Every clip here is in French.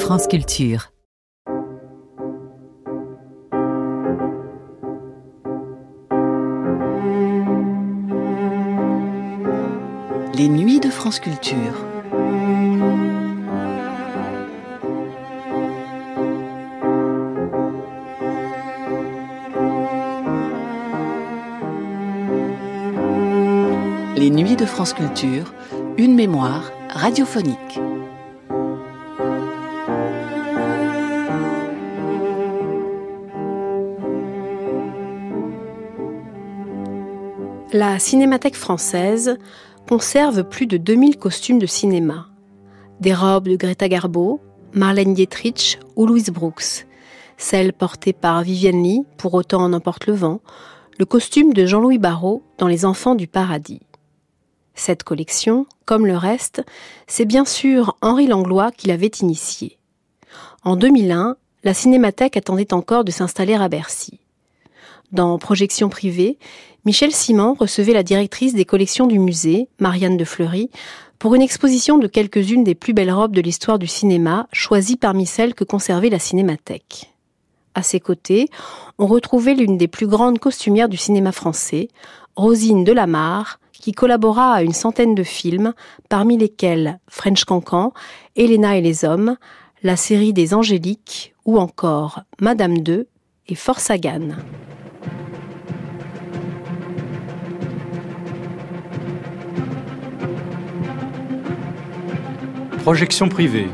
France Culture. Les nuits de France Culture. Les nuits de France Culture, une mémoire radiophonique. La Cinémathèque française conserve plus de 2000 costumes de cinéma. Des robes de Greta Garbo, Marlène Dietrich ou Louise Brooks, celles portées par Vivien Leigh, pour Autant en emporte le vent, le costume de Jean-Louis Barrault dans Les Enfants du Paradis. Cette collection, comme le reste, c'est bien sûr Henri Langlois qui l'avait initiée. En 2001, la Cinémathèque attendait encore de s'installer à Bercy. Dans Projection privée, Michel Simon recevait la directrice des collections du musée, Marianne de Fleury, pour une exposition de quelques-unes des plus belles robes de l'histoire du cinéma, choisies parmi celles que conservait la Cinémathèque. À ses côtés, on retrouvait l'une des plus grandes costumières du cinéma français, Rosine Delamarre, qui collabora à une centaine de films, parmi lesquels French Cancan, Helena et les hommes, la série des Angéliques ou encore Madame II et Force Sagan. Projection privée.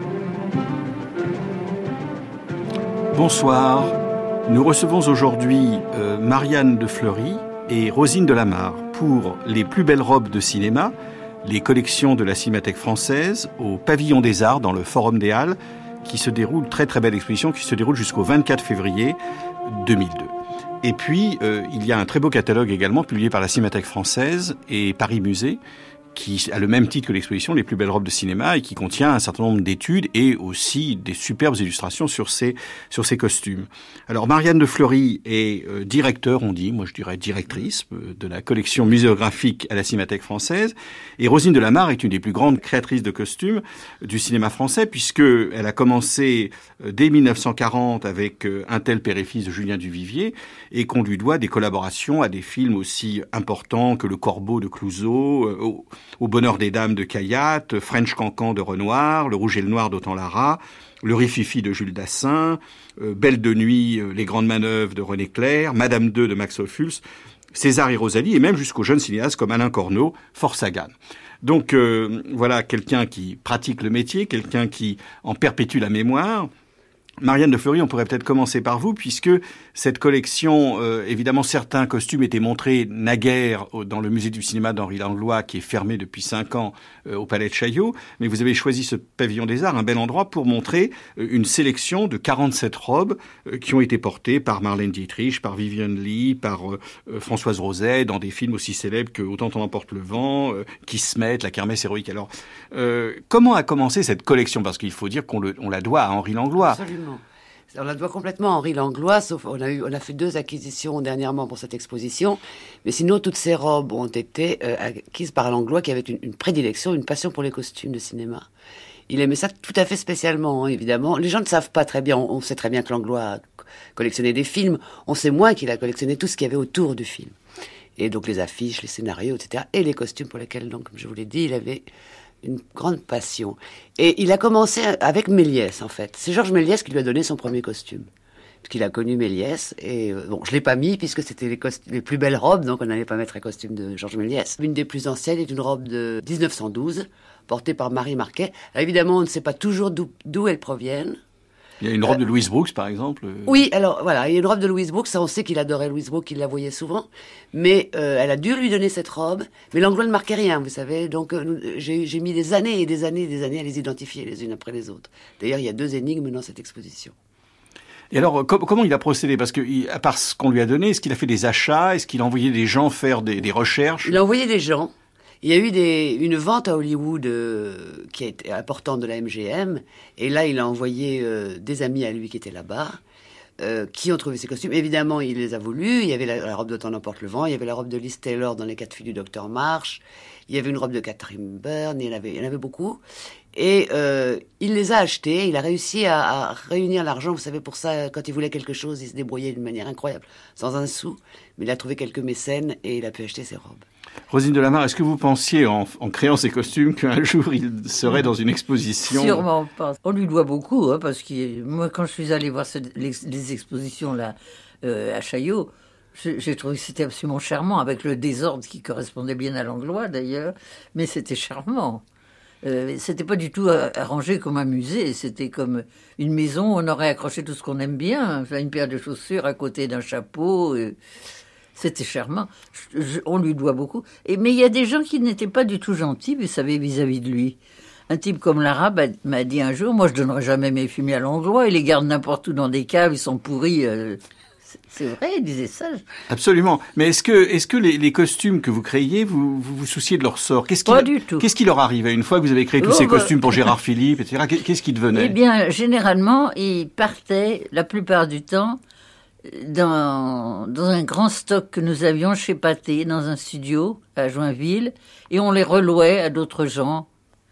Bonsoir. Nous recevons aujourd'hui Marianne de Fleury et Rosine Delamarre pour les plus belles robes de cinéma, les collections de la Cinémathèque française au Pavillon des Arts dans le Forum des Halles, qui se déroule, très très belle exposition, qui se déroule jusqu'au 24 février 2002. Et puis, il y a un très beau catalogue également publié par la Cinémathèque française et Paris Musée, qui a le même titre que l'exposition Les plus belles robes de cinéma et qui contient un certain nombre d'études et aussi des superbes illustrations sur ces costumes. Alors Marianne de Fleury est directeur, on dit, moi je dirais directrice de la collection muséographique à la Cinémathèque française, et Rosine Delamarre est une des plus grandes créatrices de costumes du cinéma français, puisque elle a commencé dès 1940 avec Un tel père et fils de Julien Duvivier, et qu'on lui doit des collaborations à des films aussi importants que Le Corbeau de Clouzot, Au bonheur des dames de Caillat, French Cancan de Renoir, Le rouge et le noir d'Autant Lara, Le Rififi de Jules Dassin, Belle de nuit, Les grandes manœuvres de René Clair, Madame II de Max Ophuls, César et Rosalie, et même jusqu'aux jeunes cinéastes comme Alain Corneau, Force Sagan. Donc voilà quelqu'un qui pratique le métier, quelqu'un qui en perpétue la mémoire. Marianne de Fleury, on pourrait peut-être commencer par vous, puisque cette collection, évidemment, certains costumes étaient montrés naguère dans le musée du cinéma d'Henri Langlois, qui est fermé depuis 5 ans au Palais de Chaillot, mais vous avez choisi ce Pavillon des Arts, un bel endroit, pour montrer une sélection de 47 robes qui ont été portées par Marlène Dietrich, par Vivien Leigh, par Françoise Roset, dans des films aussi célèbres que Autant en emporte le vent, Kismet, La kermesse héroïque. Alors, comment a commencé cette collection ? Parce qu'il faut dire qu'on la doit à Henri Langlois. Absolument. On la doit complètement à Henri Langlois, sauf on a fait 2 acquisitions dernièrement pour cette exposition, mais sinon toutes ces robes ont été acquises par Langlois, qui avait une prédilection, une passion pour les costumes de cinéma. Il aimait ça tout à fait spécialement, hein, évidemment. Les gens ne savent pas très bien, on sait très bien que Langlois a collectionné des films, on sait moins qu'il a collectionné tout ce qu'il y avait autour du film. Et donc les affiches, les scénarios, etc. Et les costumes pour lesquels, donc, comme je vous l'ai dit, il avait une grande passion. Et il a commencé avec Méliès, en fait. C'est Georges Méliès qui lui a donné son premier costume. Parce qu'il a connu Méliès. Et bon, je l'ai pas mis puisque c'était les plus belles robes, donc on n'allait pas mettre un costume de Georges Méliès. Une des plus anciennes est une robe de 1912, portée par Marie Marquet. Alors, évidemment, on ne sait pas toujours d'où elles proviennent. Il y a une robe de Louise Brooks, par exemple. Oui, alors voilà, il y a une robe de Louise Brooks, ça on sait qu'il adorait Louise Brooks, qu'il la voyait souvent, mais elle a dû lui donner cette robe, mais Langlois ne marquait rien, vous savez, donc j'ai mis des années et des années et des années à les identifier les unes après les autres. D'ailleurs, il y a 2 énigmes dans cette exposition. Et alors, comment il a procédé ? Parce que, à part ce qu'on lui a donné, est-ce qu'il a fait des achats ? Est-ce qu'il a envoyé des gens faire des recherches ? Il a envoyé des gens. Il y a eu une vente à Hollywood qui a été importante de la MGM, et là il a envoyé des amis à lui qui étaient là-bas, qui ont trouvé ces costumes. Évidemment, il les a voulus. Il y avait la robe d'Autant n'emporte le vent, il y avait la robe de Liz Taylor dans Les 4 filles du Docteur Marsh, il y avait une robe de Catherine Byrne, il y en avait beaucoup. Et il les a achetés, il a réussi à réunir l'argent. Vous savez, pour ça, quand il voulait quelque chose, il se débrouillait d'une manière incroyable, sans un sou. Mais il a trouvé quelques mécènes et il a pu acheter ses robes. Rosine Delamarre, est-ce que vous pensiez, en créant ces costumes, qu'un jour il serait dans une exposition? Sûrement pas. On lui doit beaucoup, hein, parce que moi, quand je suis allée voir les expositions là à Chaillot, j'ai trouvé que c'était absolument charmant, avec le désordre qui correspondait bien à l'Anglois d'ailleurs, mais c'était charmant. C'était pas du tout arrangé comme un musée, c'était comme une maison où on aurait accroché tout ce qu'on aime bien, une paire de chaussures à côté d'un chapeau. C'était charmant. On lui doit beaucoup. Mais il y a des gens qui n'étaient pas du tout gentils, vous savez, vis-à-vis de lui. Un type comme l'Arabe m'a dit un jour, moi je donnerai jamais mes fumiers à l'Anglois, ils les gardent n'importe où dans des caves, ils sont pourris. C'est vrai, il disait ça. Absolument. Mais est-ce que les costumes que vous créiez, vous souciez de leur sort? Pas du tout. Qu'est-ce qui leur arrivait une fois que vous avez créé tous ces costumes pour Gérard Philippe, etc.? Qu'est-ce qui devenait? Eh bien, généralement, ils partaient, la plupart du temps, dans un grand stock que nous avions chez Pathé, dans un studio à Joinville, et on les relouait à d'autres gens.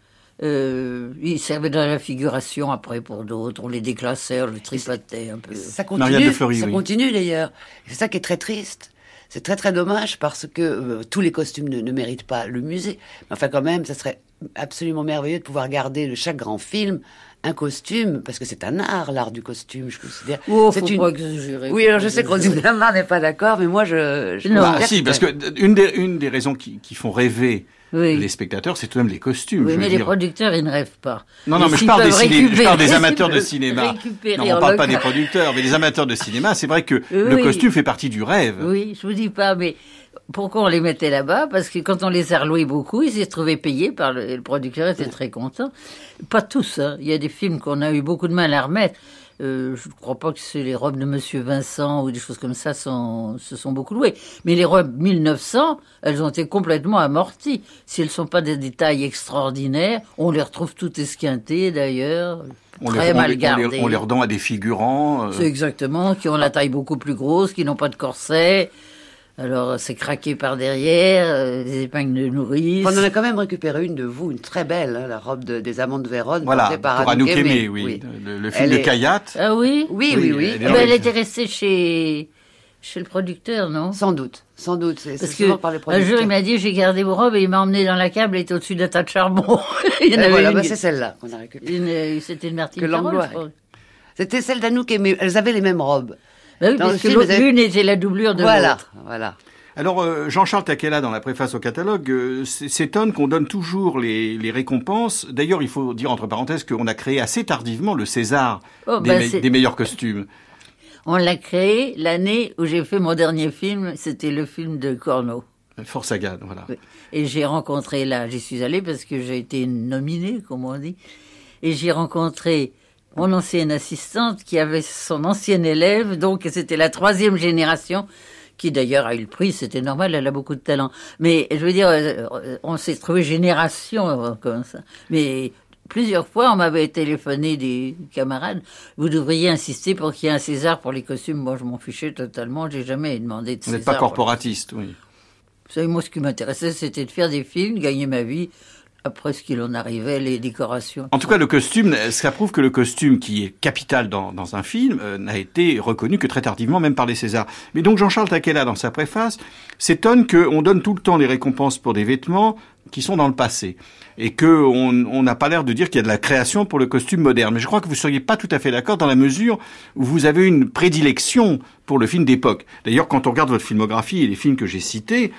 Ils servaient dans la figuration après pour d'autres, on les déclassait, on les tripotait un peu. Ça continue, Marianne de Fleury, oui. Continue d'ailleurs. C'est ça qui est très triste. C'est très très dommage parce que tous les costumes ne méritent pas le musée. Mais enfin quand même, ça serait absolument merveilleux de pouvoir garder de chaque grand film un costume, parce que c'est un art, l'art du costume, je considère. Oh, faut pas exagérer. Oui, alors je sais que Rosine Delamarre n'est pas d'accord, mais moi je non. Ah, si, parce que une des raisons qui font rêver les spectateurs, c'est tout de même les costumes. Oui, mais les producteurs, ils ne rêvent pas. Non, mais je parle des amateurs de cinéma. Non, on ne parle pas des producteurs, mais les amateurs de cinéma, c'est vrai que le costume fait partie du rêve. Oui, je vous dis pas, mais pourquoi on les mettait là-bas? Parce que quand on les a reloués beaucoup, ils s'est trouvé payés par le producteur était très content. Pas tous, hein. Il y a des films qu'on a eu beaucoup de mal à remettre. Je ne crois pas que c'est les robes de Monsieur Vincent ou des choses comme ça se sont beaucoup louées. Mais les robes 1900, elles ont été complètement amorties. Si elles ne sont pas des détails extraordinaires, on les retrouve toutes esquintées d'ailleurs. Très mal gardées. On les redonne à des figurants. C'est exactement, qui ont la taille beaucoup plus grosse, qui n'ont pas de corset. Alors, c'est craqué par derrière, des épingles de nourrice. On en a quand même récupéré une de vous, une très belle, hein, la robe des Amants de Vérone, voilà, portée par pour Anouk Aimée, oui. Le film de Kayat. Ah oui? Oui. Elle était restée chez le producteur, non? Sans doute. C'est parce souvent que par les producteurs. Un jour, il m'a dit, j'ai gardé vos robes, et il m'a emmené dans la cave, elle était au-dessus d'un tas de charbon. Il y en avait voilà, c'est celle-là qu'on a récupérée. C'était une Martine que l'Anglois. C'était celle d'Anouk Aimée. Elles avaient les mêmes robes. Bah oui, parce que l'une était la doublure de l'autre. Voilà. Alors, Jean-Charles Taquella, dans la préface au catalogue, s'étonne qu'on donne toujours les récompenses. D'ailleurs, il faut dire entre parenthèses qu'on a créé assez tardivement le César des meilleurs costumes. On l'a créé l'année où j'ai fait mon dernier film, c'était le film de Corneau. Force à Gad, voilà. Oui. Et j'ai rencontré j'y suis allée parce que j'ai été nominée, comme on dit, et j'ai rencontré mon ancienne assistante qui avait son ancien élève, donc c'était la 3e génération, qui d'ailleurs a eu le prix, c'était normal, elle a beaucoup de talent. Mais je veux dire, on s'est trouvé génération comme ça. Mais plusieurs fois, on m'avait téléphoné des camarades, vous devriez insister pour qu'il y ait un César pour les costumes. Moi, je m'en fichais totalement, j'ai jamais demandé de César. Vous n'êtes pas corporatiste, oui. Vous savez, moi, ce qui m'intéressait, c'était de faire des films, gagner ma vie. Après ce qu'il en arrivait, les décorations. En tout cas, le costume, ça prouve que le costume qui est capital dans un film n'a été reconnu que très tardivement, même par les Césars. Mais donc Jean-Charles Taquella, dans sa préface, s'étonne qu'on donne tout le temps des récompenses pour des vêtements qui sont dans le passé. Et qu'on n'a pas l'air de dire qu'il y a de la création pour le costume moderne. Mais je crois que vous ne seriez pas tout à fait d'accord dans la mesure où vous avez une prédilection pour le film d'époque. D'ailleurs, quand on regarde votre filmographie et les films que j'ai cités,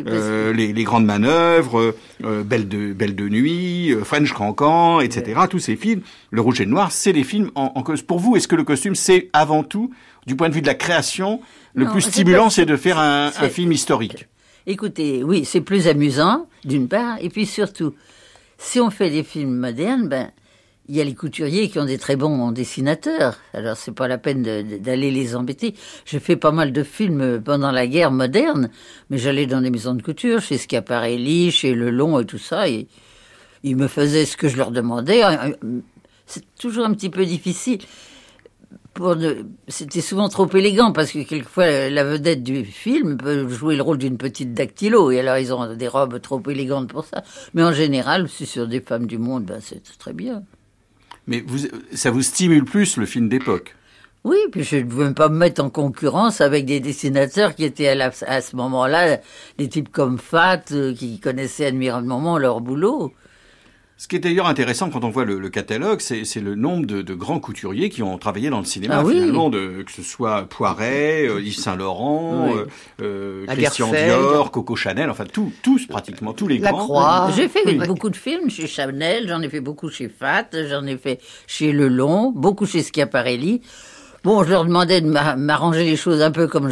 les Grandes Manœuvres, Belle de Nuit, French Cancan, etc., tous ces films, Le Rouge et le Noir, c'est des films pour vous, est-ce que le costume, c'est avant tout, du point de vue de la création, le plus stimulant, c'est de faire un film historique? Écoutez, oui, c'est plus amusant, d'une part, et puis surtout, si on fait des films modernes, il y a les couturiers qui ont des très bons dessinateurs. Alors, c'est pas la peine d'aller les embêter. J'ai fait pas mal de films pendant la guerre moderne, mais j'allais dans des maisons de couture, chez Schiaparelli, chez Lelon et tout ça, et ils me faisaient ce que je leur demandais. C'est toujours un petit peu difficile. c'était souvent trop élégant parce que quelquefois la vedette du film peut jouer le rôle d'une petite dactylo et alors ils ont des robes trop élégantes pour ça. Mais en général, c'est sur des femmes du monde, c'est très bien. Mais ça vous stimule plus le film d'époque? Oui, puis je ne veux même pas me mettre en concurrence avec des dessinateurs qui étaient à ce moment-là des types comme Fat qui connaissaient admirablement leur boulot. Ce qui est d'ailleurs intéressant quand on voit le catalogue, c'est le nombre de grands couturiers qui ont travaillé dans le cinéma, finalement, que ce soit Poiret, Yves Saint-Laurent, Christian Dior, Coco Chanel, enfin tous pratiquement, tous les grands. Croix. J'ai fait beaucoup de films chez Chanel, j'en ai fait beaucoup chez Fat, j'en ai fait chez Lelon, beaucoup chez Schiaparelli. Bon, je leur demandais de m'arranger les choses un peu comme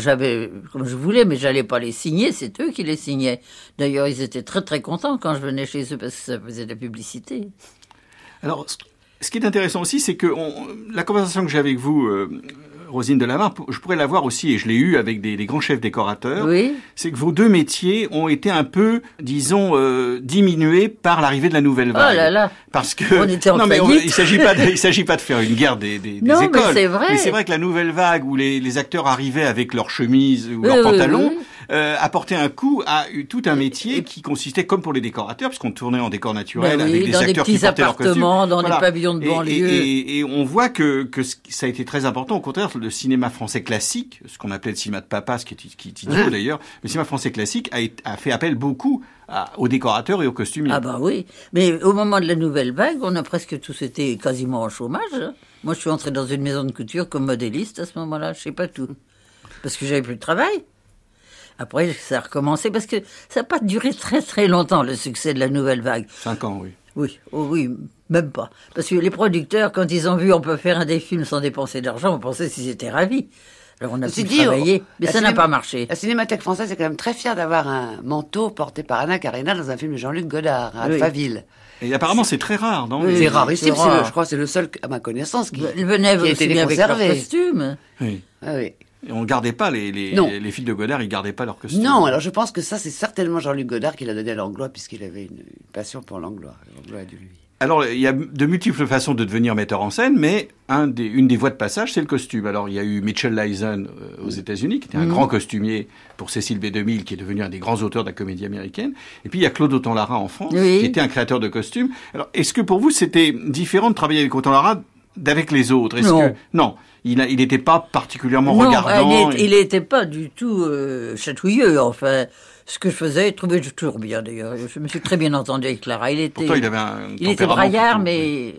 je voulais, mais j'allais pas les signer, c'est eux qui les signaient. D'ailleurs, ils étaient très très contents quand je venais chez eux parce que ça faisait de la publicité. Alors, ce qui est intéressant aussi, c'est que la conversation que j'ai avec vous, Rosine de la Mare, je pourrais l'avoir aussi, et je l'ai eu avec des grands chefs décorateurs, c'est que vos deux métiers ont été un peu, disons, diminués par l'arrivée de la nouvelle vague. Oh là là. Parce que on était en faillite. Il s'agit pas de faire une guerre des non, écoles. Mais c'est vrai que la nouvelle vague où les acteurs arrivaient avec leurs chemises ou leurs pantalons apportait un coup à tout un métier qui consistait, comme pour les décorateurs, puisqu'on tournait en décor naturel avec des acteurs qui portaient leurs costumes. Dans des pavillons de banlieue. Et on voit que ça a été très important. Au contraire, le cinéma français classique, ce qu'on appelait le cinéma de papa, ce qui est idiot d'ailleurs, le cinéma français classique a fait appel beaucoup aux décorateurs et aux costumiers. Ah bah oui, mais au moment de la nouvelle vague, on a presque tous été quasiment en chômage. Moi, je suis entrée dans une maison de couture comme modéliste à ce moment-là, je sais pas tout. Parce que j'avais plus de travail. Après, ça a recommencé parce que ça n'a pas duré très très longtemps, le succès de la nouvelle vague. 5 ans, oui. Oui, oui, même pas. Parce que les producteurs, quand ils ont vu on peut faire des films sans dépenser d'argent, on pensait qu'ils étaient ravis. Alors on a pu travailler, mais ça n'a pas marché. La Cinémathèque française est quand même très fière d'avoir un manteau porté par Anna Karenina dans un film de Jean-Luc Godard, à Alphaville. Et apparemment, c'est très rare, non? C'est rarissime, je crois que c'est le seul, à ma connaissance, qui a été bien avec leur costume. Oui. Ah oui. Et on gardait pas les filles de Godard, ils gardaient pas leur costume. Non, alors je pense que ça, c'est certainement Jean-Luc Godard qui l'a donné à Langlois, puisqu'il avait une passion pour Langlois. Langlois a dû lui. Alors, il y a de multiples façons de devenir metteur en scène, mais une des voies de passage, c'est le costume. Alors, il y a eu Mitchell Leisen aux États-Unis, qui était un grand costumier pour Cécile B2000, qui est devenu un des grands auteurs de la comédie américaine. Et puis, il y a Claude Autant-Lara en France, qui était un créateur de costumes. Alors, est-ce que pour vous, c'était différent de travailler avec Autant-Lara d'avec les autres? Non. Il n'était pas particulièrement regardant. Il n'était pas du tout chatouilleux, enfin. Ce que je faisais, je trouvais toujours bien d'ailleurs. Je me suis très bien entendu avec Clara. Pourtant, il avait il était braillard, mais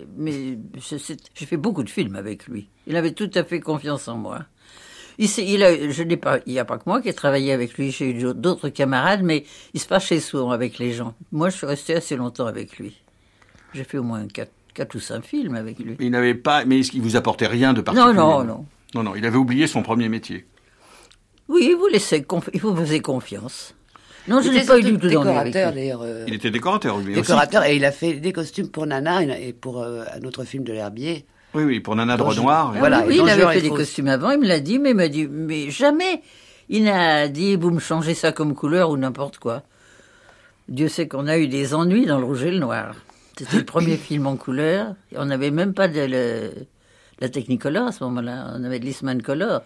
j'ai fait beaucoup de films avec lui. Il avait tout à fait confiance en moi. Il n'y a pas que moi qui ai travaillé avec lui. J'ai eu d'autres camarades, mais il se passait souvent avec les gens. Moi, je suis resté assez longtemps avec lui. J'ai fait au moins 4 ou 5 films avec lui. Mais est-ce qu'il vous apportait rien de particulier? Non. Non, il avait oublié son premier métier. Oui, il vous faisait confiance. Non, je n'ai pas eu du tout décorateur, d'ailleurs. Il était décorateur, lui décorateur, et il a fait des costumes pour Nana et pour un autre film de L'Herbier. Oui, pour Nana de Renoir. Voilà, oui, il avait fait des costumes avant, il me l'a dit, mais jamais il n'a dit, vous me changez ça comme couleur ou n'importe quoi. Dieu sait qu'on a eu des ennuis dans Le Rouge et le Noir. C'était le premier film en couleur, et on n'avait même pas de la Technicolor à ce moment-là, on avait de l'Eastman Color.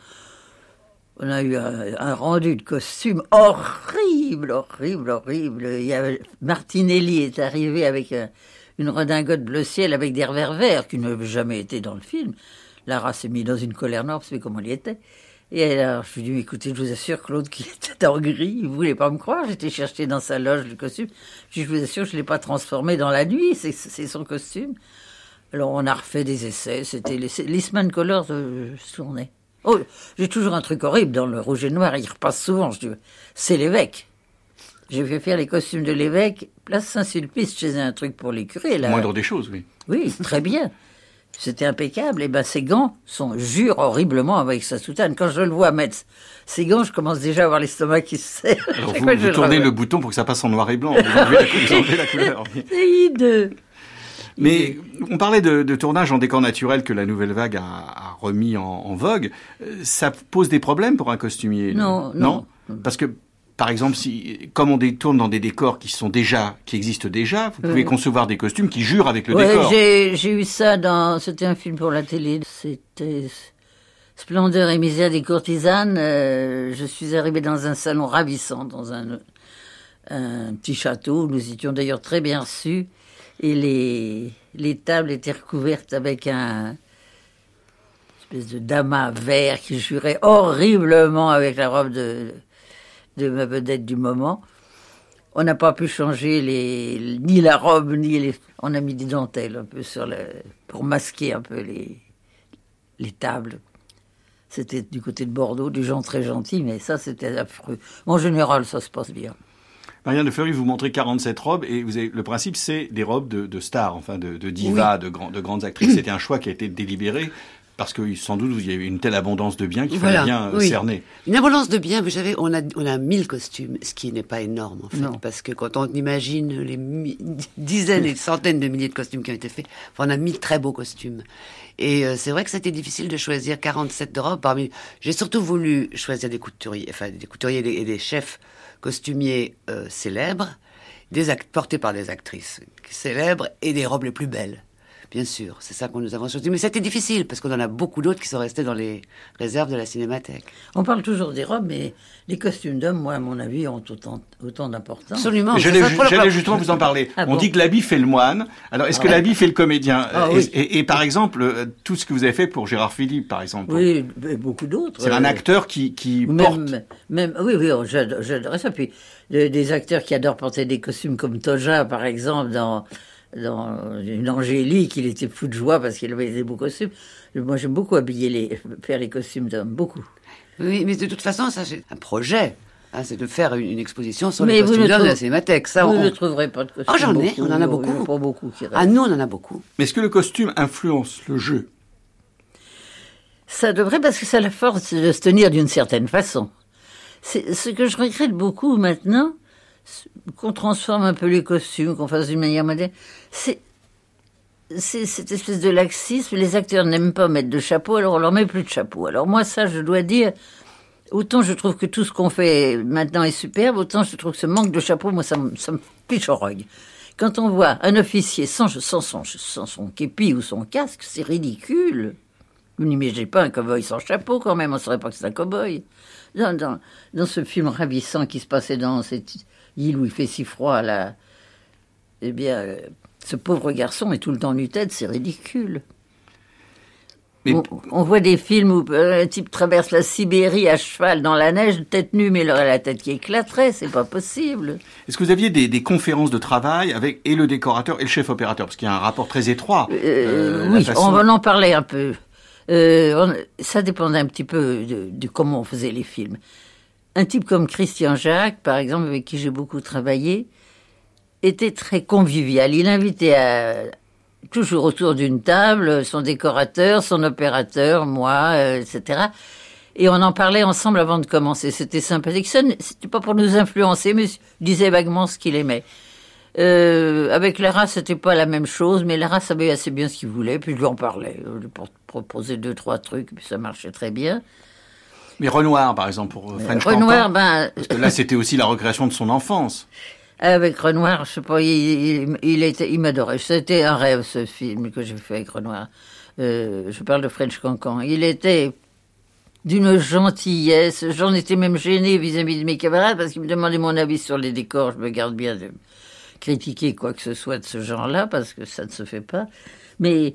On a eu un rendu de costume horrible. Martinelli est arrivé avec une redingote bleu ciel avec des revers verts qui n'avaient jamais été dans le film. Lara s'est mise dans une colère noire, parce que comment il était. Et alors, je lui ai dit, écoutez, je vous assure, Claude, qu'il était en gris, il ne voulait pas me croire. J'étais chercher dans sa loge le costume. Je vous assure, je ne l'ai pas transformé dans la nuit, c'est son costume. Alors, on a refait des essais, c'était l'Eastman Color tournait. Oh, j'ai toujours un truc horrible dans Le Rouge et Noir, il repasse souvent, je dis, c'est l'évêque. J'ai fait faire les costumes de l'évêque, place Saint-Sulpice, chez un truc pour les curés. Là. Moindre des choses, oui. Oui, très bien. C'était impeccable. Et ses gants jurent horriblement avec sa soutane. Quand je le vois mettre ses gants, je commence déjà à avoir l'estomac qui se serre. Alors vous tournez le bouton pour que ça passe en noir et blanc. Vous enlevez la couleur. C'est hideux. Mais on parlait de tournage en décor naturel que la nouvelle vague a remis en vogue. Ça pose des problèmes pour un costumier? Non. Parce que, par exemple, comme on tourne dans des décors qui existent déjà, vous pouvez concevoir des costumes qui jurent avec le décor. J'ai eu ça c'était un film pour la télé. C'était Splendeur et misère des courtisanes, je suis arrivée dans un salon ravissant, dans un petit château, où nous étions d'ailleurs très bien reçus, et les tables étaient recouvertes avec une espèce de damas vert qui jurait horriblement avec la robe de ma vedette du moment. On n'a pas pu changer ni la robe, on a mis des dentelles un peu pour masquer un peu les tables. C'était du côté de Bordeaux, des gens très gentils, mais ça, c'était affreux. En général, ça se passe bien. Marianne de Fleury, vous montrez 47 robes, et le principe, c'est des robes de stars, enfin de divas, oui. de grandes actrices. C'était un choix qui a été délibéré, parce que sans doute, il y avait une telle abondance de biens qu'il fallait bien cerner. Une abondance de biens, vous savez, on a 1000 costumes, ce qui n'est pas énorme, en fait. Non. Parce que quand on imagine les dizaines et centaines de milliers de costumes qui ont été faits, on a 1000 très beaux costumes. Et c'est vrai que c'était difficile de choisir 47 robes parmi... J'ai surtout voulu choisir des couturiers et des chefs costumiers célèbres, portés par des actrices célèbres et des robes les plus belles. Bien sûr, c'est ça qu'on nous avons choisi. Mais c'était difficile, parce qu'on en a beaucoup d'autres qui sont restés dans les réserves de la Cinémathèque. On parle toujours des robes, mais les costumes d'hommes, moi, à mon avis, ont autant d'importance. Absolument. J'allais justement vous en parler. On dit que l'habit fait le moine. Alors, est-ce que l'habit fait le comédien oui. et par exemple, tout ce que vous avez fait pour Gérard Philippe, par exemple. Oui, beaucoup d'autres. C'est un acteur qui porte... Oui, j'adorais ça. Puis, des acteurs qui adorent porter des costumes comme Toja, par exemple, dans une Angélique, il était fou de joie parce qu'il avait des beaux costumes. Moi, j'aime beaucoup faire les costumes d'hommes, beaucoup. Oui, mais de toute façon, ça, c'est un projet. C'est de faire une exposition sur les costumes d'hommes de la Cinémathèque. Ça, vous ne trouverez pas de costumes. Oh, j'en ai, on en a beaucoup. Pas beaucoup qui restent. Nous, on en a beaucoup. Mais est-ce que le costume influence le jeu ? Ça devrait, parce que ça a la force de se tenir d'une certaine façon. C'est ce que je regrette beaucoup maintenant, qu'on transforme un peu les costumes, qu'on fasse d'une manière moderne. C'est cette espèce de laxisme. Les acteurs n'aiment pas mettre de chapeau, alors on leur met plus de chapeau. Alors moi, ça, je dois dire, autant je trouve que tout ce qu'on fait maintenant est superbe, autant je trouve que ce manque de chapeau, moi, ça me piche au rogne. Quand on voit un officier sans son képi ou son casque, c'est ridicule. Vous n'imaginez pas un cow-boy sans chapeau, quand même, on ne saurait pas que c'est un cow-boy. Dans ce film ravissant qui se passait dans cette île où il fait si froid, là, eh bien, ce pauvre garçon est tout le temps nu-tête, c'est ridicule. Mais... On voit des films où un type traverse la Sibérie à cheval dans la neige, tête nue, mais il aurait la tête qui éclaterait, c'est pas possible. Est-ce que vous aviez des conférences de travail avec et le décorateur et le chef opérateur, parce qu'il y a un rapport très étroit. Oui, on en parlait un peu. Ça dépendait un petit peu de comment on faisait les films. Un type comme Christian Jacques, par exemple, avec qui j'ai beaucoup travaillé, était très convivial. Il invitait toujours autour d'une table son décorateur, son opérateur, moi, etc. Et on en parlait ensemble avant de commencer. C'était sympathique. C'était pas pour nous influencer, mais il disait vaguement ce qu'il aimait. Avec Lara, c'était pas la même chose, mais Lara savait assez bien ce qu'il voulait, puis je lui en parlais. Je lui proposais 2-3 trucs, puis ça marchait très bien. Mais Renoir, par exemple, pour French Renoir, Cancan, parce que là, c'était aussi la recréation de son enfance. Avec Renoir, je sais pas, il m'adorait. C'était un rêve, ce film que j'ai fait avec Renoir. Je parle de French Cancan. Il était d'une gentillesse. J'en étais même gênée vis-à-vis de mes camarades, parce qu'ils me demandaient mon avis sur les décors. Je me garde bien de critiquer quoi que ce soit de ce genre-là, parce que ça ne se fait pas. Mais...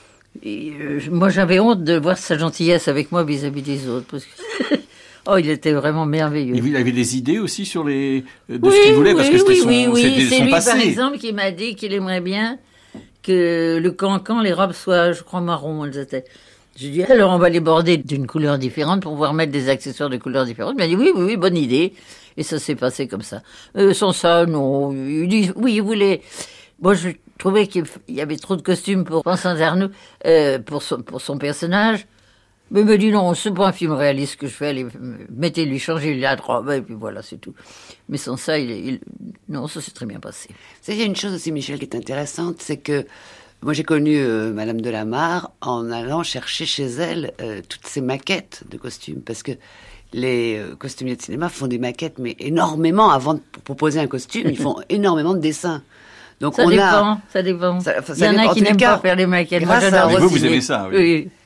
moi, j'avais honte de voir sa gentillesse avec moi vis-à-vis des autres. Parce que oh, il était vraiment merveilleux. Et il avait des idées aussi sur ce qu'il voulait, parce que c'était son passé. C'est lui, par exemple, qui m'a dit qu'il aimerait bien que le cancan, les robes soient, je crois, marron, elles étaient. J'ai dit, alors on va les border d'une couleur différente pour pouvoir mettre des accessoires de couleurs différentes. Il m'a dit, oui, bonne idée. Et ça s'est passé comme ça. Sans ça, non. Il dit, oui, il voulait... Moi, je trouvais qu'il y avait trop de costumes pour Vincent Arnoux, pour son personnage. Mais il me dit non, c'est pas un film réaliste que je fais. Allez, mettez-lui, changez-lui la robe, et puis voilà, c'est tout. Mais sans ça, non, ça s'est très bien passé. Il y a une chose aussi, Michel, qui est intéressante, c'est que moi, j'ai connu Madame de la Mare en allant chercher chez elle toutes ces maquettes de costumes, parce que les costumiers de cinéma font des maquettes, mais énormément. Avant de proposer un costume, ils font énormément de dessins. Donc ça dépend. Il y en a qui n'aiment pas faire les maquettes. Moi, j'adore aussi. Vous aimez ça, oui.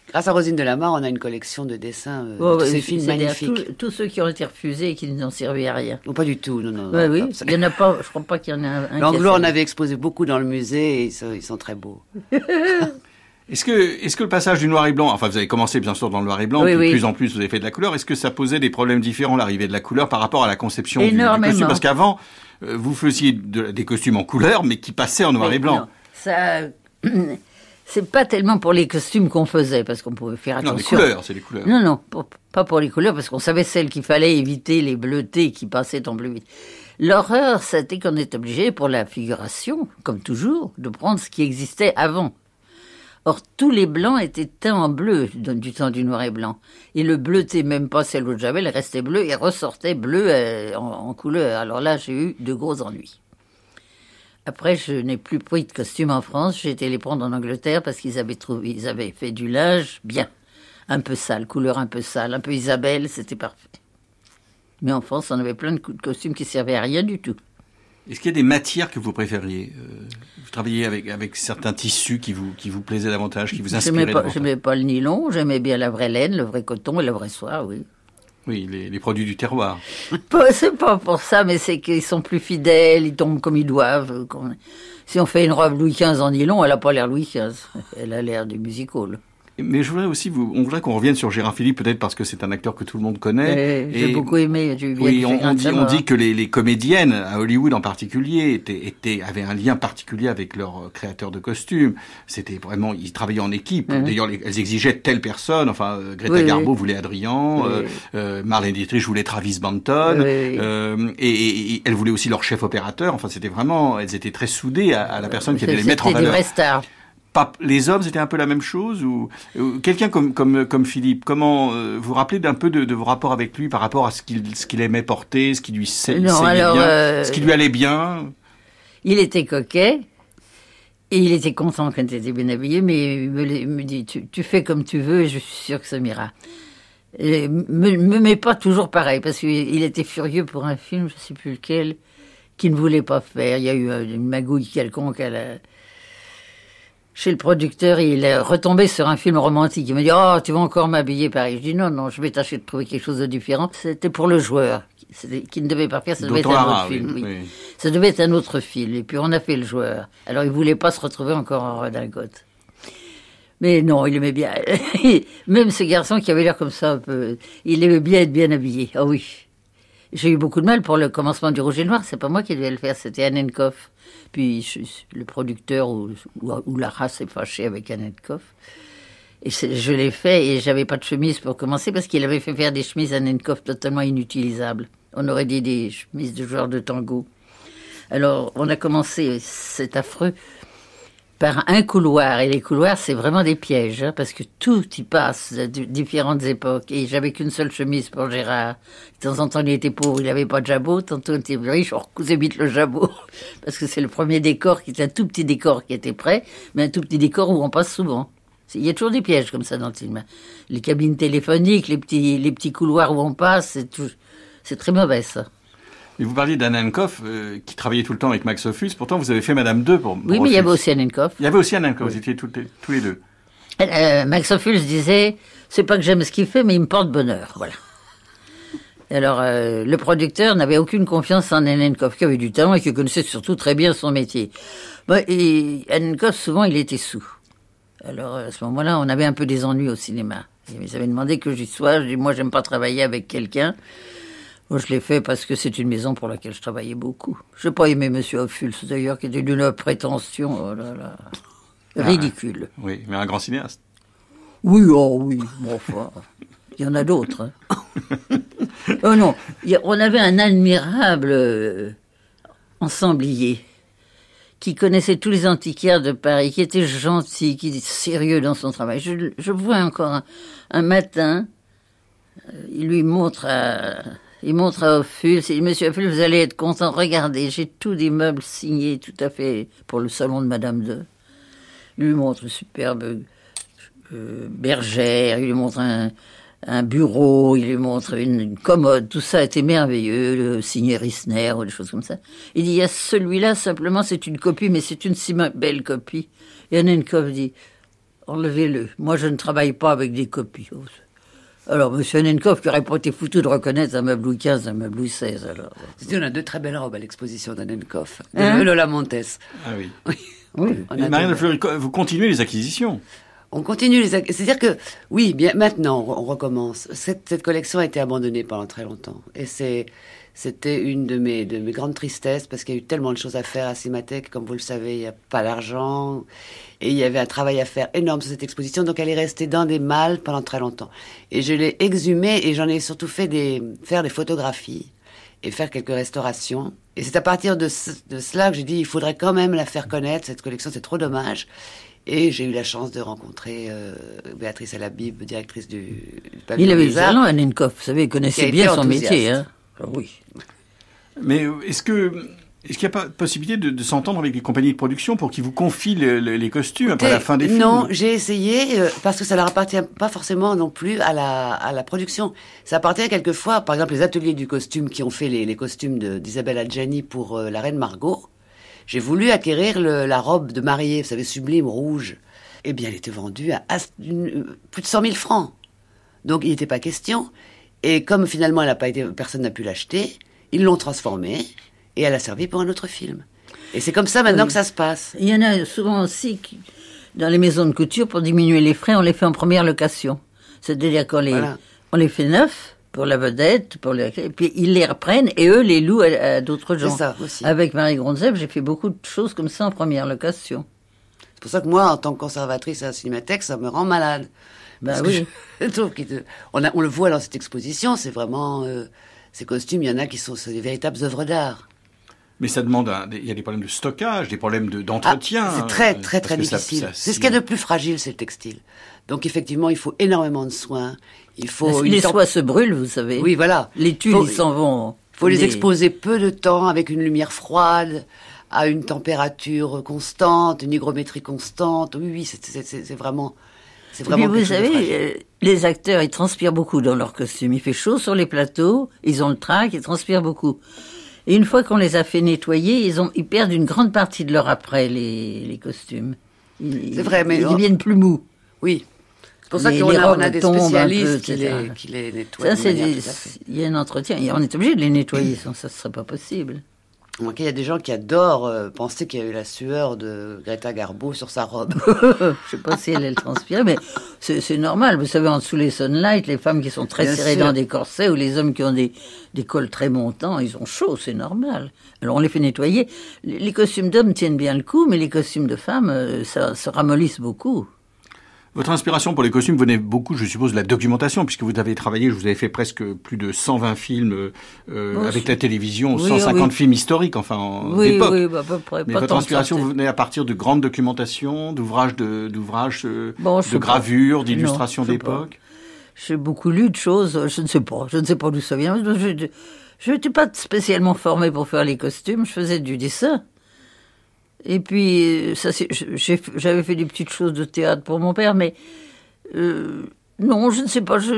Grâce à Rosine Delamarre, on a une collection de dessins de Ouais, ces films magnifiques. Tous ceux qui ont été refusés et qui n'ont servi à rien. Non, pas du tout, non. Ouais, oui, il y en a pas, je crois pas qu'il y en a un. Langlois en avait exposé beaucoup dans le musée et ils sont très beaux. Est-ce que le passage du noir et blanc, enfin vous avez commencé bien sûr dans le noir et blanc, puis de plus en plus vous avez fait de la couleur, est-ce que ça posait des problèmes différents l'arrivée de la couleur par rapport à la conception du costume? Parce qu'avant, vous faisiez des costumes en couleur, mais qui passaient en noir et blanc. Non, ça, c'est pas tellement pour les costumes qu'on faisait, parce qu'on pouvait faire attention. Non, les couleurs, c'est les couleurs. Non, pas pour les couleurs, parce qu'on savait celles qu'il fallait éviter, les bleutés qui passaient tant plus vite. L'horreur, c'était qu'on est obligé, pour la figuration, comme toujours, de prendre ce qui existait avant. Or, tous les blancs étaient teints en bleu du temps du noir et blanc. Et le bleuté, même pas celle où j'avais, elle restait bleue et ressortait bleu en couleur. Alors là, j'ai eu de gros ennuis. Après, je n'ai plus pris de costumes en France. J'ai été les prendre en Angleterre parce qu'ils avaient fait du linge bien. Un peu sale, couleur un peu sale, un peu Isabelle, c'était parfait. Mais en France, on avait plein de costumes qui servaient à rien du tout. Est-ce qu'il y a des matières que vous préfériez? Vous travaillez avec certains tissus qui vous plaisaient davantage, qui vous inspiraient davantage? J'aimais pas le nylon, j'aimais bien la vraie laine, le vrai coton et le vrai soie, oui. Oui, les produits du terroir. C'est pas pour ça, mais c'est qu'ils sont plus fidèles, ils tombent comme ils doivent. Si on fait une robe Louis XV en nylon, elle a pas l'air Louis XV, elle a l'air du music hall. Mais je voudrais aussi, on voudrait qu'on revienne sur Gérard Philipe, peut-être parce que c'est un acteur que tout le monde connaît. J'ai beaucoup aimé. Oui, on dit que les comédiennes, à Hollywood en particulier, avaient un lien particulier avec leurs créateurs de costumes. C'était vraiment, ils travaillaient en équipe. D'ailleurs, elles exigeaient telle personne. Enfin, Greta Garbo voulait Adrian, Marlène Dietrich voulait Travis Banton, et elle voulait aussi leur chef opérateur. Enfin, c'était vraiment, elles étaient très soudées à la personne qui allait les mettre en valeur. C'était des vraies stars. Les hommes, c'était un peu la même chose ou quelqu'un comme Philippe, comment vous vous rappelez d'un peu de vos rapports avec lui par rapport à ce qu'il aimait porter, ce qui lui ce qui lui allait bien? Il était coquet et il était content quand il était bien habillé, mais il me dit tu fais comme tu veux et je suis sûr que ça m'ira. Et me met pas toujours pareil parce qu'il était furieux pour un film, je sais plus lequel, qu'il ne voulait pas faire. Il y a eu une magouille quelconque chez le producteur, il est retombé sur un film romantique. Il me dit « Oh, tu vas encore m'habiller pareil ?» Je dis « Non, je vais tâcher de trouver quelque chose de différent. » C'était pour le joueur, qui ne devait pas faire, ça devait être un autre film. Oui. Ça devait être un autre film. Et puis on a fait le joueur. Alors il voulait pas se retrouver encore en redingote. Mais non, il aimait bien. Même ce garçon qui avait l'air comme ça un peu, il aimait bien être bien habillé. Ah oui. J'ai eu beaucoup de mal pour le commencement du Rouge et Noir. C'est pas moi qui devais le faire, c'était Annenkopf. Puis le producteur ou la race s'est fâché avec Annenkopf. Et je l'ai fait et j'avais pas de chemise pour commencer parce qu'il avait fait faire des chemises Annenkopf totalement inutilisables. On aurait dit des chemises de joueurs de tango. Alors on a commencé, c'est affreux, par un couloir. Et les couloirs, c'est vraiment des pièges, hein, parce que tout y passe de différentes époques. Et j'avais qu'une seule chemise pour Gérard. De temps en temps, il était pauvre, il n'avait pas de jabot. Tantôt, il était riche, on recousait vite le jabot. Parce que c'est le premier décor, qui est un tout petit décor qui était prêt, mais un tout petit décor où on passe souvent. Il y a toujours des pièges comme ça dans le film. Les cabines téléphoniques, les petits couloirs où on passe, c'est très mauvais, ça. Et vous parliez d'Annenkopf, qui travaillait tout le temps avec Max Ophüls. Pourtant, vous avez fait Madame 2 pour Oui, mais il y avait aussi Annenkopf. Il y avait aussi Annenkopf, vous étiez tous les deux. Max Ophüls disait, c'est pas que j'aime ce qu'il fait, mais il me porte bonheur. Voilà. Alors, le producteur n'avait aucune confiance en Annenkopf, qui avait du talent et qui connaissait surtout très bien son métier. Et Annenkopf, souvent, il était sous. Alors, à ce moment-là, on avait un peu des ennuis au cinéma. Ils avaient demandé que j'y sois. Je dis, moi, j'aime pas travailler avec quelqu'un. Moi, je l'ai fait parce que c'est une maison pour laquelle je travaillais beaucoup. Je n'ai pas aimé Monsieur Ophüls, d'ailleurs, qui était d'une prétention, oh là là, ridicule. Oui, mais un grand cinéaste. Oui, bon, enfin, il y en a d'autres. Hein. Oh non, on avait un admirable ensemblier qui connaissait tous les antiquaires de Paris, qui était gentil, qui était sérieux dans son travail. Je vois encore un matin, il montre à Ophüls, il dit, Monsieur Ophüls, vous allez être content, regardez, j'ai tous des meubles signés tout à fait pour le salon de Madame 2. Il lui montre une superbe bergère, il lui montre un bureau, il lui montre une commode, tout ça était merveilleux, le signé Rissner ou des choses comme ça. Il dit, il y a celui-là, simplement, c'est une copie, mais c'est une si belle copie. Et Annenkopf dit, enlevez-le. Moi, je ne travaille pas avec des copies. Alors, M. Nenkov, qui aurait pas été foutu de reconnaître un meuble Louis XV, un meuble Louis XVI, alors. On a 2 très belles robes à l'exposition d'Anenkov, de Lola Montes. Ah oui. Oui. Et Marianne de Fleury, vous continuez les acquisitions. On continue c'est-à-dire que, oui, bien, maintenant, on recommence. Cette collection a été abandonnée pendant très longtemps. Et c'était une de mes grandes tristesses, parce qu'il y a eu tellement de choses à faire à Cinémathèque. Comme vous le savez, il n'y a pas d'argent. Et il y avait un travail à faire énorme sur cette exposition. Donc elle est restée dans des malles pendant très longtemps. Et je l'ai exhumée, et j'en ai surtout faire des photographies et faire quelques restaurations. Et c'est à partir de cela que j'ai dit, il faudrait quand même la faire connaître, cette collection, c'est trop dommage. Et j'ai eu la chance de rencontrer Béatrice Alabib, directrice du Pavillon Il avait des du Arts. talent, Nenkov, vous savez, il connaissait bien son métier. Hein. Oui. Mais est-ce qu'il n'y a pas possibilité de s'entendre avec les compagnies de production pour qu'ils vous confient les costumes après la fin des films? Non, j'ai essayé, parce que ça ne leur appartient pas forcément non plus à la production. Ça appartient quelquefois, par exemple, les ateliers du costume qui ont fait les costumes d'Isabelle Adjani pour la Reine Margot. J'ai voulu acquérir la robe de mariée, vous savez, sublime, rouge. Eh bien, elle était vendue à plus de 100 000 francs. Donc, il n'était pas question. Et comme finalement, personne n'a pu l'acheter, ils l'ont transformée et elle a servi pour un autre film. Et c'est comme ça maintenant que ça se passe. Il y en a souvent aussi dans les maisons de couture, pour diminuer les frais, on les fait en première location. C'est-à-dire qu'on les fait neufs pour la vedette, et puis ils les reprennent et eux les louent à d'autres gens. C'est ça aussi. Avec Marie Gronzev, j'ai fait beaucoup de choses comme ça en première location. C'est pour ça que moi, en tant que conservatrice à la Cinémathèque, ça me rend malade. Parce que je trouve on le voit dans cette exposition, c'est vraiment ces costumes, il y en a qui sont des véritables œuvres d'art. Mais ça demande, il y a des problèmes de stockage, des problèmes d'entretien. C'est très difficile. C'est ce qu'il y a de plus fragile, c'est le textile. Donc effectivement, il faut énormément de soins. Les soies se brûlent, vous savez. Oui, voilà. Les tulles, ils s'en vont. Il faut les exposer peu de temps, avec une lumière froide, à une température constante, une hygrométrie constante. Oui, c'est vraiment... Mais vous savez, les acteurs, ils transpirent beaucoup dans leurs costumes. Il fait chaud sur les plateaux, ils ont le trac, ils transpirent beaucoup. Et une fois qu'on les a fait nettoyer, ils perdent une grande partie de leur après, les costumes. C'est vrai, mais... Ils deviennent plus mous. Oui. C'est pour ça qu'on a des spécialistes qui les nettoient. Ça, il y a un entretien. Et on est obligé de les nettoyer, sinon ça ne serait pas possible. Donc, il y a des gens qui adorent penser qu'il y a eu la sueur de Greta Garbo sur sa robe. Je ne sais pas si elle transpire, mais c'est normal. Vous savez, en dessous les sunlight, les femmes qui sont très serrées dans des corsets ou les hommes qui ont des cols très montants, ils ont chaud, c'est normal. Alors on les fait nettoyer. Les costumes d'hommes tiennent bien le coup, mais les costumes de femmes, ça se ramollissent beaucoup. Votre inspiration pour les costumes venait beaucoup, je suppose, de la documentation, puisque vous avez travaillé, vous avez fait presque plus de 120 films avec la télévision, 150 films historiques, enfin, d'époque. Oui, à peu près. Mais votre inspiration venait à partir de grandes documentations, d'ouvrages de gravures, d'illustrations d'époque. J'ai beaucoup lu de choses, je ne sais pas d'où ça vient. Je n'étais pas spécialement formée pour faire les costumes, je faisais du dessin. Et puis, j'avais fait des petites choses de théâtre pour mon père, mais non, je ne sais pas.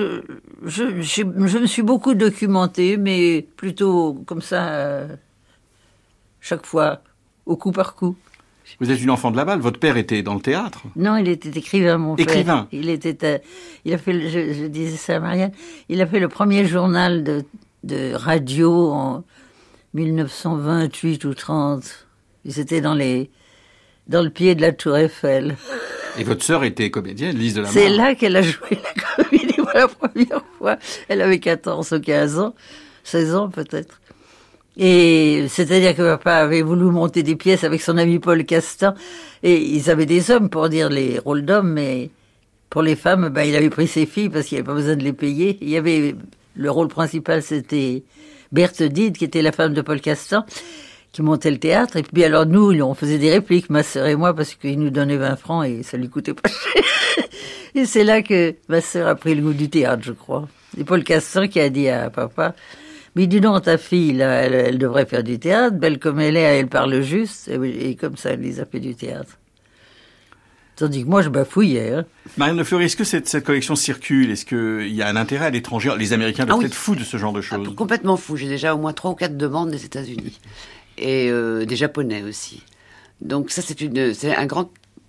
Je me suis beaucoup documentée, mais plutôt comme ça, chaque fois, au coup par coup. Vous êtes une enfant de Laval. Votre père était dans le théâtre? Non, il était écrivain, mon père. Écrivain. Il a fait, je disais ça à Marianne, il a fait le premier journal de radio en 1928 ou 30. Ils étaient dans le pied de la Tour Eiffel. Et votre sœur était comédienne, Lise de la Mare. C'est là qu'elle a joué la comédie pour la première fois. Elle avait 14 ou 15 ans, 16 ans peut-être. Et c'est-à-dire que papa avait voulu monter des pièces avec son ami Paul Castan. Et ils avaient des hommes pour dire les rôles d'hommes, mais pour les femmes, il avait pris ses filles parce qu'il n'y avait pas besoin de les payer. Il y avait, le rôle principal, c'était Berthe Dide, qui était la femme de Paul Castan, qui montait le théâtre. Et puis alors nous, on faisait des répliques, ma sœur et moi, parce qu'il nous donnait 20 francs et ça lui coûtait pas cher. Et c'est là que ma sœur a pris le goût du théâtre, je crois. C'est Paul Castan qui a dit à papa, mais dis donc, ta fille, là, elle devrait faire du théâtre, belle comme elle est, elle parle juste, et comme ça, elle les a fait du théâtre. Tandis que moi, je bafouillais. Hein. Marianne de Fleury, est-ce que cette collection circule? Est-ce qu'il y a un intérêt à l'étranger? Les Américains doivent être fous de ce genre de choses. Complètement fous. J'ai déjà au moins 3 ou 4 demandes des États-Unis. Et des Japonais aussi. Donc ça, c'est un grand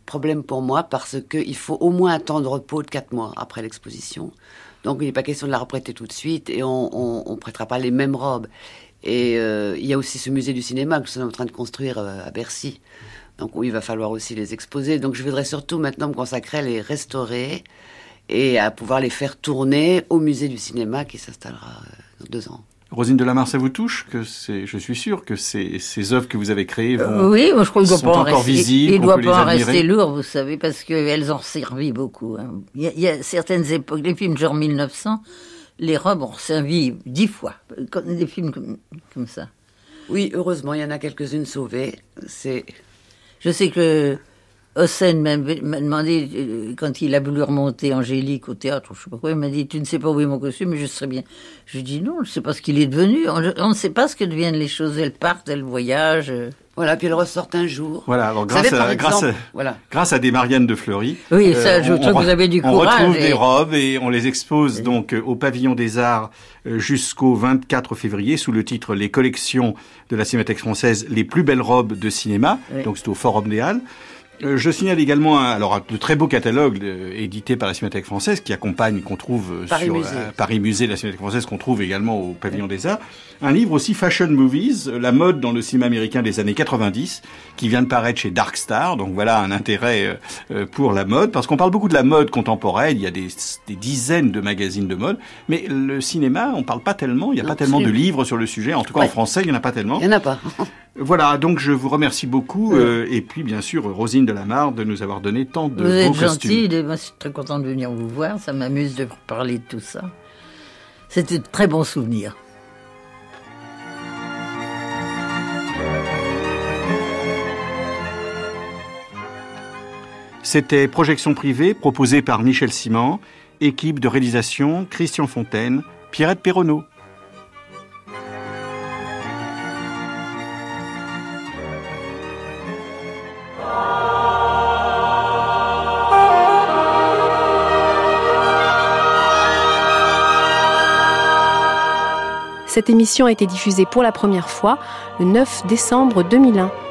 problème pour moi parce qu'il faut au moins un temps de repos de 4 mois après l'exposition. Donc il n'est pas question de la reprêter tout de suite et on prêtera pas les mêmes robes. Et il y a aussi ce musée du cinéma que nous sommes en train de construire à Bercy. Donc où il va falloir aussi les exposer. Donc je voudrais surtout maintenant me consacrer à les restaurer et à pouvoir les faire tourner au musée du cinéma qui s'installera dans 2 ans. Rosine de la Mare, ça vous touche je suis sûr que ces œuvres que vous avez créées oui, moi je crois qu'il sont encore visibles, il ne doit pas en admirer. rester lourd, vous savez, parce qu'elles ont servi beaucoup. Hein. Il y a certaines époques, les films genre 1900, les robes ont servi 10 fois, des films comme ça. Oui, heureusement, il y en a quelques-unes sauvées. Je sais que Hossein m'a demandé, quand il a voulu remonter Angélique au théâtre, je sais pas quoi, il m'a dit, tu ne sais pas où est mon costume, mais je serais bien. Je lui ai dit, non, je ne sais pas ce qu'il est devenu. On ne sait pas ce que deviennent les choses. Elles partent, elles voyagent. Voilà, puis elles ressortent un jour. Voilà, alors grâce à des Marianne de Fleury. Oui, ça, je trouve que vous avez du courage. On retrouve des robes et on les expose donc au Pavillon des Arts jusqu'au 24 février sous le titre Les collections de la Cinémathèque française, les plus belles robes de cinéma. Oui. Donc c'est au Forum des Halles. Je signale également de très beaux catalogues édités par la Cinémathèque française qu'on trouve sur Paris Musée de la Cinémathèque française, qu'on trouve également au Pavillon des Arts. Un livre aussi Fashion Movies, la mode dans le cinéma américain des années 90, qui vient de paraître chez Dark Star. Donc voilà un intérêt pour la mode, parce qu'on parle beaucoup de la mode contemporaine. Il y a des dizaines de magazines de mode, mais le cinéma, on parle pas tellement. Il y a pas tellement de livres sur le sujet. En tout cas, en français, il y en a pas tellement. Il y en a pas. Voilà, donc je vous remercie beaucoup et puis bien sûr Rosine de la Mare de nous avoir donné tant de beaux costumes. Vous êtes gentille, moi je suis très contente de venir vous voir, ça m'amuse de vous parler de tout ça. C'était de très bons souvenirs. C'était Projection privée proposée par Michel Simon, équipe de réalisation Christian Fontaine, Pierrette Perronneau. Cette émission a été diffusée pour la première fois le 9 décembre 2001.